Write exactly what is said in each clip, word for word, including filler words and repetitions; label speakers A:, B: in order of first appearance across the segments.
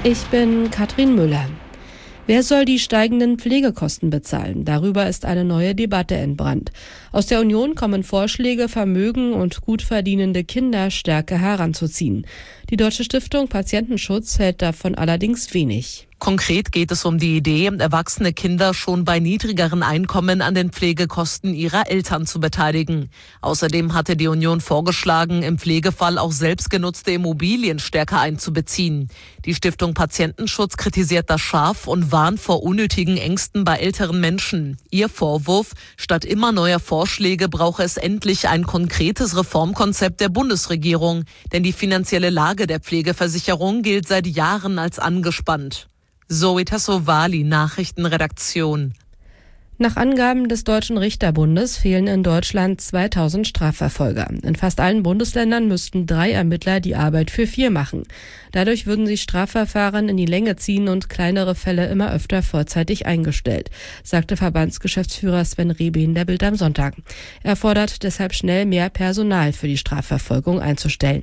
A: Ich bin Katrin Müller. Wer soll die steigenden Pflegekosten bezahlen? Darüber ist eine neue Debatte entbrannt. Aus der Union kommen Vorschläge, Vermögen und gut verdienende Kinder stärker heranzuziehen. Die Deutsche Stiftung Patientenschutz hält davon allerdings wenig.
B: Konkret geht es um die Idee, erwachsene Kinder schon bei niedrigeren Einkommen an den Pflegekosten ihrer Eltern zu beteiligen. Außerdem hatte die Union vorgeschlagen, im Pflegefall auch selbstgenutzte Immobilien stärker einzubeziehen. Die Stiftung Patientenschutz kritisiert das scharf und warnt vor unnötigen Ängsten bei älteren Menschen. Ihr Vorwurf: Statt immer neuer Vorschläge brauche es endlich ein konkretes Reformkonzept der Bundesregierung. Denn die finanzielle Lage der Pflegeversicherung gilt seit Jahren als angespannt. Zoe Tassovali, Nachrichtenredaktion.
A: Nach Angaben des Deutschen Richterbundes fehlen in Deutschland zweitausend Strafverfolger. In fast allen Bundesländern müssten drei Ermittler die Arbeit für vier machen. Dadurch würden sich Strafverfahren in die Länge ziehen und kleinere Fälle immer öfter vorzeitig eingestellt, sagte Verbandsgeschäftsführer Sven Rehbein der Bild am Sonntag. Er fordert deshalb schnell mehr Personal für die Strafverfolgung einzustellen.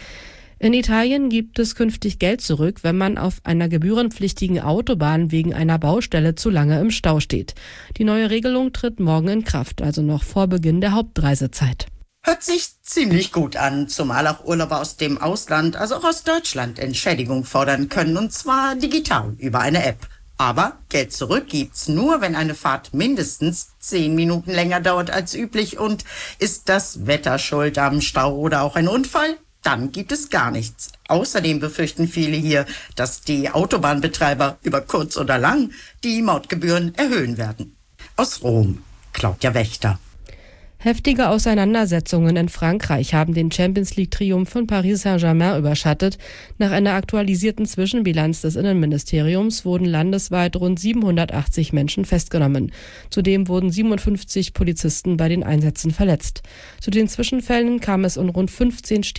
A: In Italien gibt es künftig Geld zurück, wenn man auf einer gebührenpflichtigen Autobahn wegen einer Baustelle zu lange im Stau steht. Die neue Regelung tritt morgen in Kraft, also noch vor Beginn der Hauptreisezeit.
C: Hört sich ziemlich gut an, zumal auch Urlauber aus dem Ausland, also auch aus Deutschland, Entschädigung fordern können, und zwar digital über eine App. Aber Geld zurück gibt's nur, wenn eine Fahrt mindestens zehn Minuten länger dauert als üblich. Und ist das Wetter schuld am Stau oder auch ein Unfall? Dann gibt es gar nichts. Außerdem befürchten viele hier, dass die Autobahnbetreiber über kurz oder lang die Mautgebühren erhöhen werden. Aus Rom, Claudia Wächter.
A: Heftige Auseinandersetzungen in Frankreich haben den Champions-League-Triumph von Paris Saint-Germain überschattet. Nach einer aktualisierten Zwischenbilanz des Innenministeriums wurden landesweit rund siebenhundertachtzig Menschen festgenommen. Zudem wurden siebenundfünfzig Polizisten bei den Einsätzen verletzt. Zu den Zwischenfällen kam es in rund fünfzehn